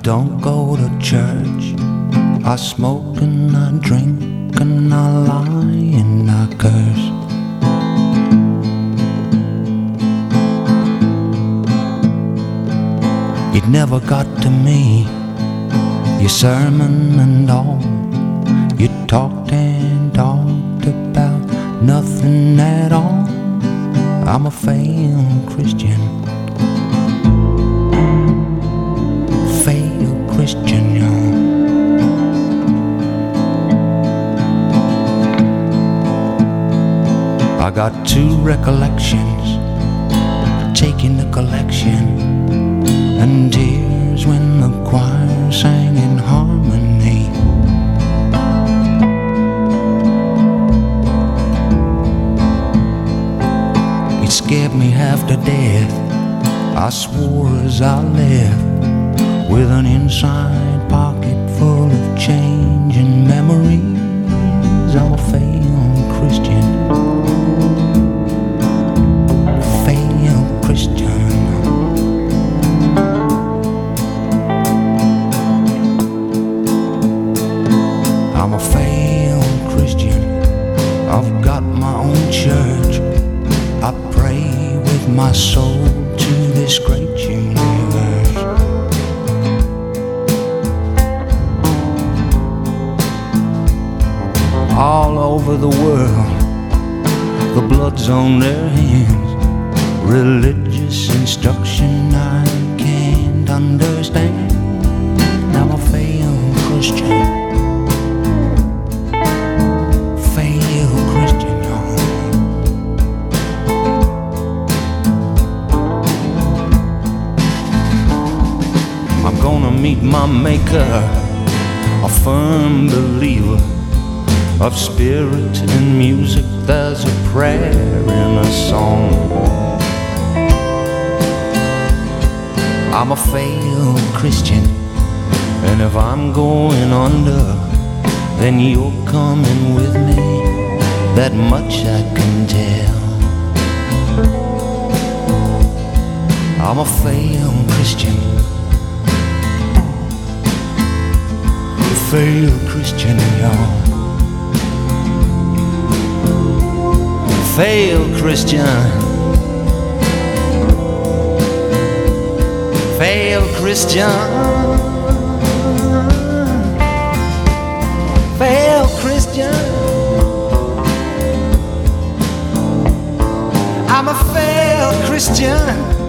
don't go to church. I smoke and I drink and I lie and I curse. It never got to me, your sermon and all. You talked and talked about nothing at all. I'm a failed Christian, failed Christian, y'all. I got two recollections, taking the collection, and tears when the choir sang in harmony. It scared me half to death. I swore as I left, with an inside pocket full of change and memories. I'm a failed Christian, failed Christian. I'm a failed Christian. I've got my own church. I pray with my soul to this great universe. All over the world, the blood's on their hands. Religious instruction I can't understand. I'm a failed Christian, failed Christian, y'all. I'm gonna meet my maker, a firm believer of spirit and music. There's a prayer in a song. I'm a failed Christian, and if I'm going under, then you're coming with me. That much I can tell. I'm a failed Christian, a failed Christian, y'all. Failed Christian, failed Christian, failed Christian. I'm a failed Christian.